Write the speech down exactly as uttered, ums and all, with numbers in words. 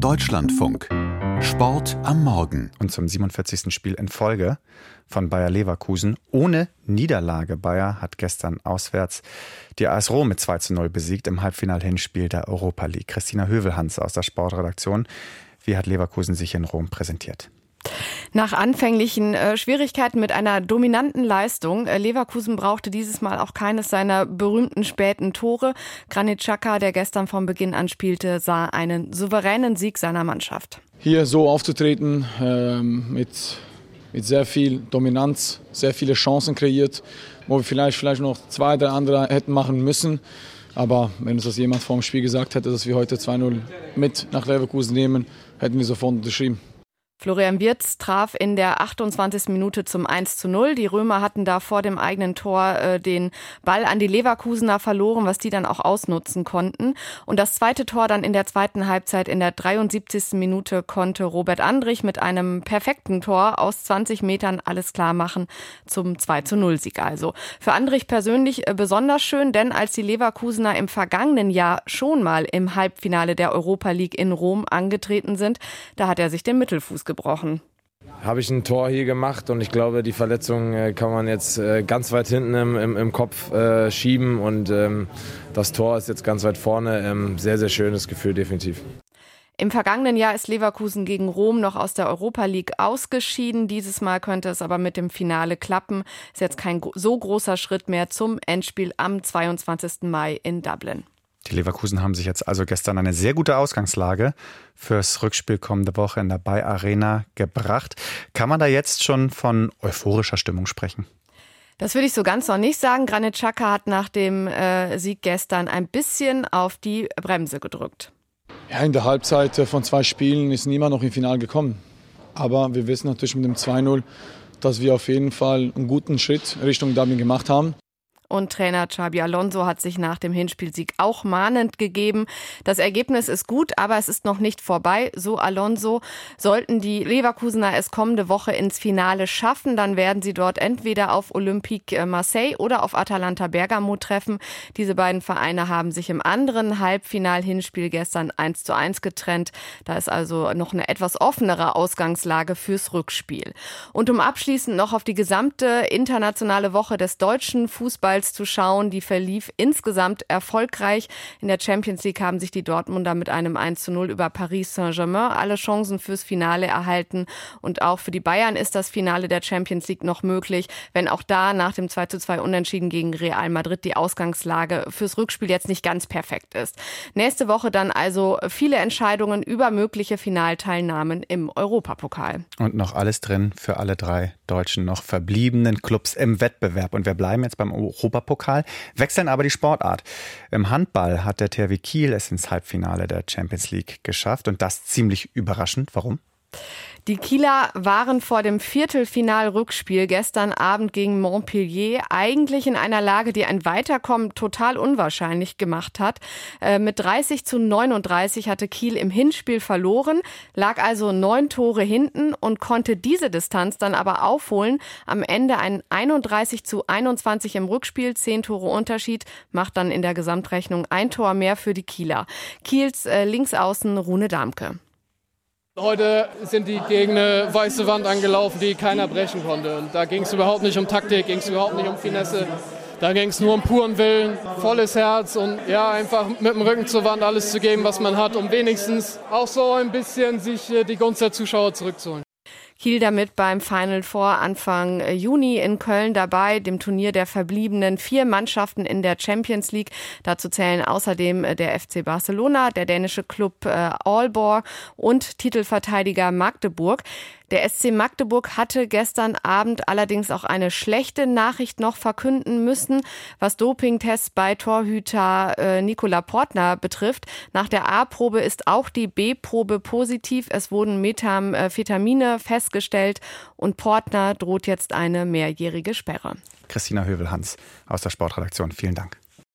Deutschlandfunk. Sport am Morgen. Und zum siebenundvierzigsten Spiel in Folge von Bayer Leverkusen. Ohne Niederlage. Bayer hat gestern auswärts die A S Rom mit zwei zu null besiegt im Halbfinal-Hinspiel der Europa League. Christina Hövelhans aus der Sportredaktion. Wie hat Leverkusen sich in Rom präsentiert? Nach anfänglichen äh, Schwierigkeiten mit einer dominanten Leistung. Äh, Leverkusen brauchte dieses Mal auch keines seiner berühmten späten Tore. Granit Xhaka, der gestern von Beginn an spielte, sah einen souveränen Sieg seiner Mannschaft. Hier so aufzutreten, ähm, mit, mit sehr viel Dominanz, sehr viele Chancen kreiert, wo wir vielleicht, vielleicht noch zwei, drei andere hätten machen müssen. Aber wenn uns das jemand vor dem Spiel gesagt hätte, dass wir heute zwei null mit nach Leverkusen nehmen, hätten wir sofort unterschrieben. Florian Wirtz traf in der achtundzwanzigsten Minute zum eins zu null. Die Römer hatten da vor dem eigenen Tor äh, den Ball an die Leverkusener verloren, was die dann auch ausnutzen konnten. Und das zweite Tor dann in der zweiten Halbzeit in der dreiundsiebzigsten Minute konnte Robert Andrich mit einem perfekten Tor aus zwanzig Metern alles klar machen zum zwei zu null Sieg also. Für Andrich persönlich äh, besonders schön, denn als die Leverkusener im vergangenen Jahr schon mal im Halbfinale der Europa League in Rom angetreten sind, da hat er sich den Mittelfuß gebrochen. Habe ich ein Tor hier gemacht und ich glaube, die Verletzung äh, kann man jetzt äh, ganz weit hinten im, im, im Kopf äh, schieben und ähm, das Tor ist jetzt ganz weit vorne. Ähm, sehr, sehr schönes Gefühl, definitiv. Im vergangenen Jahr ist Leverkusen gegen Rom noch aus der Europa League ausgeschieden. Dieses Mal könnte es aber mit dem Finale klappen. Ist jetzt kein so großer Schritt mehr zum Endspiel am zweiundzwanzigsten Mai in Dublin. Die Leverkusen haben sich jetzt also gestern eine sehr gute Ausgangslage fürs Rückspiel kommende Woche in der Bayer Arena gebracht. Kann man da jetzt schon von euphorischer Stimmung sprechen? Das würde ich so ganz noch nicht sagen. Granit Xhaka hat nach dem äh, Sieg gestern ein bisschen auf die Bremse gedrückt. Ja, in der Halbzeit von zwei Spielen ist niemand noch im Finale gekommen. Aber wir wissen natürlich mit dem zwei null, dass wir auf jeden Fall einen guten Schritt Richtung Dublin gemacht haben. Und Trainer Xabi Alonso hat sich nach dem Hinspielsieg auch mahnend gegeben. Das Ergebnis ist gut, aber es ist noch nicht vorbei, so Alonso. Sollten die Leverkusener es kommende Woche ins Finale schaffen, dann werden sie dort entweder auf Olympique Marseille oder auf Atalanta Bergamo treffen. Diese beiden Vereine haben sich im anderen Halbfinal-Hinspiel gestern eins zu eins getrennt. Da ist also noch eine etwas offenere Ausgangslage fürs Rückspiel. Und um abschließend noch auf die gesamte internationale Woche des deutschen Fußballs zu schauen. Die verlief insgesamt erfolgreich. In der Champions League haben sich die Dortmunder mit einem eins zu null über Paris Saint-Germain alle Chancen fürs Finale erhalten. Und auch für die Bayern ist das Finale der Champions League noch möglich, wenn auch da nach dem zwei zu zwei Unentschieden gegen Real Madrid die Ausgangslage fürs Rückspiel jetzt nicht ganz perfekt ist. Nächste Woche dann also viele Entscheidungen über mögliche Finalteilnahmen im Europapokal. Und noch alles drin für alle drei deutschen noch verbliebenen Clubs im Wettbewerb. Und wir bleiben jetzt beim Europapokal. Europapokal, wechseln aber die Sportart. Im Handball hat der T H W Kiel es ins Halbfinale der Champions League geschafft und das ziemlich überraschend. Warum? Die Kieler waren vor dem Viertelfinal-Rückspiel gestern Abend gegen Montpellier eigentlich in einer Lage, die ein Weiterkommen total unwahrscheinlich gemacht hat. Äh, mit dreißig zu neununddreißig hatte Kiel im Hinspiel verloren, lag also neun Tore hinten und konnte diese Distanz dann aber aufholen. Am Ende ein einunddreißig zu einundzwanzig im Rückspiel, zehn Tore Unterschied, macht dann in der Gesamtrechnung ein Tor mehr für die Kieler. Kiels äh, Linksaußen Rune Damke. Heute sind die gegen eine weiße Wand angelaufen, die keiner brechen konnte. Und da ging es überhaupt nicht um Taktik, ging es überhaupt nicht um Finesse. Da ging es nur um puren Willen, volles Herz und ja, einfach mit dem Rücken zur Wand alles zu geben, was man hat, um wenigstens auch so ein bisschen sich die Gunst der Zuschauer zurückzuholen. Kiel damit beim Final Four Anfang Juni in Köln dabei, dem Turnier der verbliebenen vier Mannschaften in der Champions League. Dazu zählen außerdem der F C Barcelona, der dänische Club äh, Aalborg und Titelverteidiger Magdeburg. Der S C Magdeburg hatte gestern Abend allerdings auch eine schlechte Nachricht noch verkünden müssen, was Dopingtests bei Torhüter äh, Nikola Portner betrifft. Nach der A-Probe ist auch die B-Probe positiv. Es wurden Methamphetamine festgestellt und Portner droht jetzt eine mehrjährige Sperre. Christina Hövelhans aus der Sportredaktion, vielen Dank.